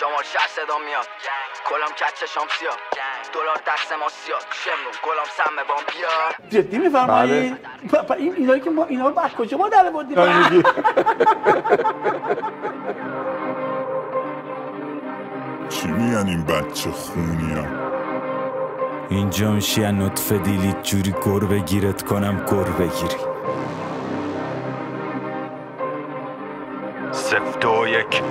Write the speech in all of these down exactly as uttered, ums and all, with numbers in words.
شمال شهر صدا میاد کلام کچه شامسیا دلار دست ما سیاد شمرون کلام سمه بام بیا جدی میفرمایی؟ این اینایی که ما اینا رو بعد کجا ما در بردیم؟ چی میگن این بچه خونیم؟ اینجا میشی از نطفه دیلیت جوری گر بگیرت کنم گر بگیری سفت و یک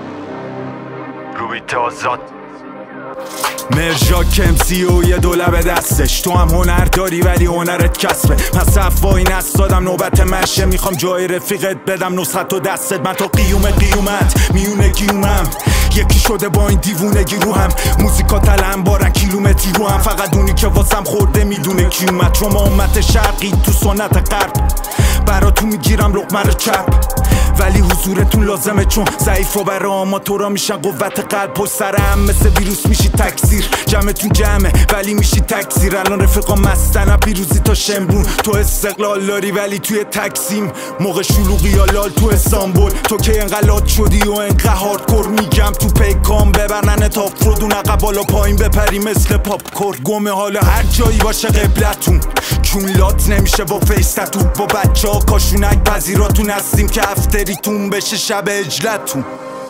روی تازاد مرژا کمسی و یه دولبه دستش تو هم هنر داری ولی هنرت کسبه پس افوایی نستادم نوبت مشه میخوام جای رفیقت بدم نسخت و دستت من تا قیوم قیومت میونه گیومم یکی شده با این دیوونگی رو هم موزیکا تلم بارن کیلومتری رو هم فقط اونی که واسم خورده میدونه کی اومد شما امت شرقی تو سنت غرب براتون میگیرم لقمه رو چپ ولی حضورتون لازمه چون ضعیف و برای آماتورا میشن قوت قلب پشت سرم مثل ویروس میشی تکثیر جمعتون جمعه ولی میشی تکثیر الان رفقا مستن پیروزی تا شمرون تو استقلال داری ولی توی تکسیم موقع شلوغی یا لال تو استانبول تو که انقلات شدی و انقدر هاردکور میگم تو پیکام ببرنن تا فرودون عقب بالا پایین بپری مثل پاپکور گمه حالا هر جایی باشه قبلتون چون لات نمیشه با فیستتون با بچه ها کاشونک پذیراتون هستیم که افتریتون بشه شب اجلتون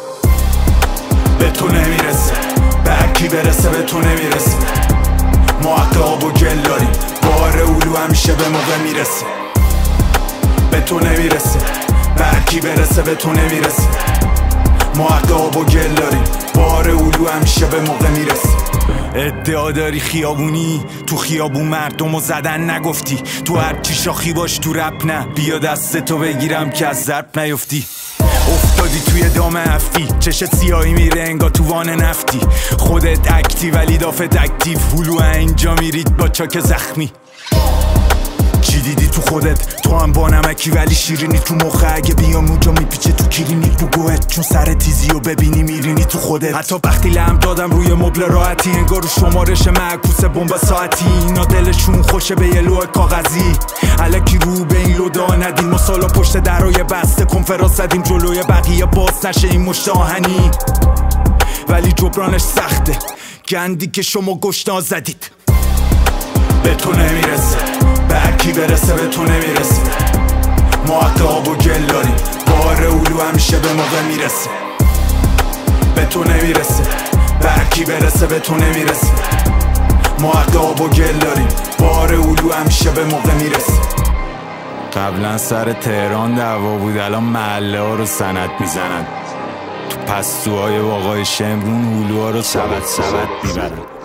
به تو نمیرسه به هرکی برسه به تو نمیرسه ما حق آب و گل داریم بار اولو همیشه به موقع میرسه به تو نمیرسه به هرکی برسه به تو نمیرسه ما حق آب و گل داریم بار اولو همیشه به موقع میرسه ادعا داری خیابونی تو خیابون مردمو زدن نگفتی تو هر چی شاخی باش تو رپ نه بیا دستتو بگیرم که از ضرب نیفتی افتادی توی دام هفتی چشت سیاهی میره انگا تو وان نفتی خودت اکتی ولی دافت اکتیو هلو اینجا میرید با چاک زخمی چی دیدی تو خودت تو هم با نمکی ولی شیرینی تو مخه اگه بیام اونجا میپیچه تو کلینیک تو گوهت چون سر تیزی و ببینی میرینی تو خودت حتی وقتی لم دادم روی مبل راحتی انگار رو شمارش معکوس بمب ساعتی اینا دلشون خوشه به یه لوح کاغذی الکی رو به این لودا ندیم ما سالا پشت درای بسته کنفرانس زدیم جلوی بقیه باز نشه این مشت آهنی ولی جبرانش سخته گندی که شما گشنا زدید به تو نمیرسه به هرکی برسه به تو نمیرسه ما حق آب و گل داریم بار اولو همیشه به موقع میرسه به تو نمیرسه به هرکی برسه به تو نمیرسه ما حق آب و گل داریم بار اولو همیشه به موقع میرسه قبلا سر تهران دعوا بود الان محله ها رو سند میزنن تو پستوهای واقعی شمرون هلوها رو سبت سبت میبرن